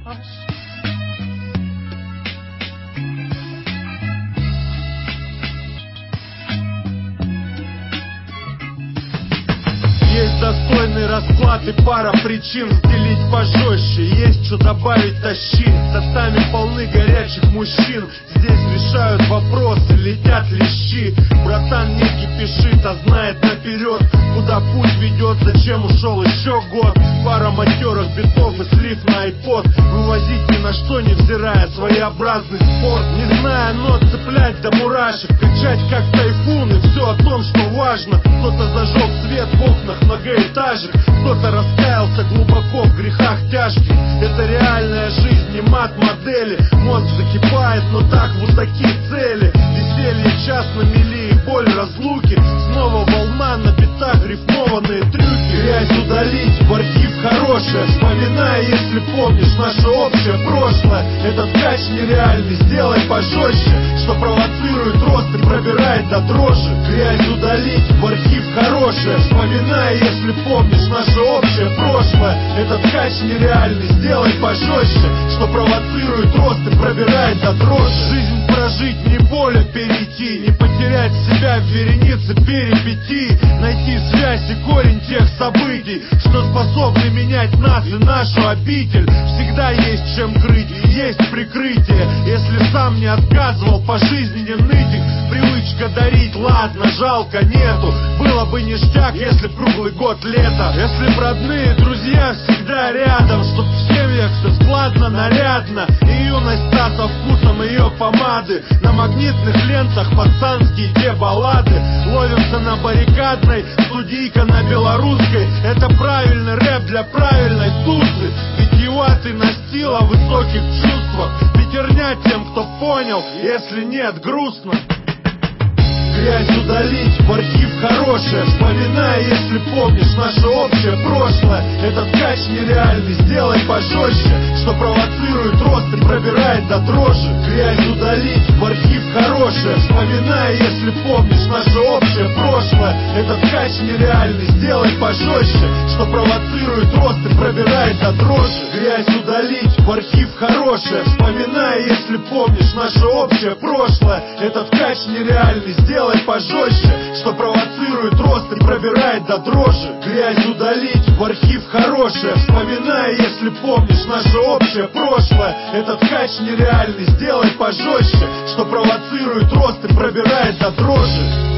Есть достойный расклад и пара причин стелить пожестче. Есть что добавить, тащи. Татами полны горячих мужчин. Здесь решают вопросы, летят лещи. Братан не кипишит, а знает наперед, куда путь ведет, зачем ушел еще год. Пара матерых битов и слив на айпод. Вывозить ни на что, невзирая своеобразный спорт. Не зная нот, цеплять до мурашек. Кричать как тайфун, и все о том, что важно. Кто-то зажег свет в окнах многоэтажек, кто-то раскаялся глубоко в грехах тяжких. Это реальная жизнь, не мат-модели. Мозг закипает, но так вот такие цели. Веселье час на мели и боль разлуки. Снова волна на битах, рифмованные трюки. Грязь удалить, в архив хорошее. Вспоминай, если помнишь наше общее прошлое. Этот ткач нереальный, сделай пожестче, что провоцирует рост и пробирает до дрожи. Грязь удалить, в архив хорошее. Вспоминай, если помнишь наше общее прошлое. Этот ткач нереальный, сделай пожестче, что провоцирует рост и пробирает до дрожи. Жизнь прожить, не боль, а перейти. Не потерять себя в веренице перипетий. Найти связь и корень тех событий, что способны менять нас и нашу обитель. Всегда есть чем крыть и есть прикрытие. Если сам не отказывал по жизни, не ныть их. Привычка дарить, ладно, жалко нету. Было бы ништяк, если б круглый год лето. Если б родные друзья всегда рядом, чтоб в семьях все складно, нарядно. И юность та со вкусом ее помады. На магнитных лентах пацанские те баллады. Ловимся на баррикадной, студийка на белорусской. Это правильный рэп для правильной тусы. Витиеватый настил о высоких чувствах. Пятерня тем, кто понял, если нет, грустно. Грязь удалить, в архив хорошее. Вспоминай, если помнишь наше общее прошлое. Этот ткач нереальный, сделай пожестче, что провоцирует рост и пробирает до дрожи. Грязь удалить, в архив хорошее. Вспоминай, если помнишь наше общее прошлое. Этот ткач нереальный, сделай пожестче, что провоцирует рост и пробирает до дрожи. Грязь удалить, в архив хорошее. Вспоминай, если помнишь наше общее прошлое. Этот ткач нереальный, сделай пожестче, что провоцирует рост и пробирает до дрожи. Грязь удалить, в архив хорошее. Вспоминай, если помнишь наше общее прошлое. Этот ткач нереальный, сделай пожестче, что провоцирует рост и пробирает до дрожи.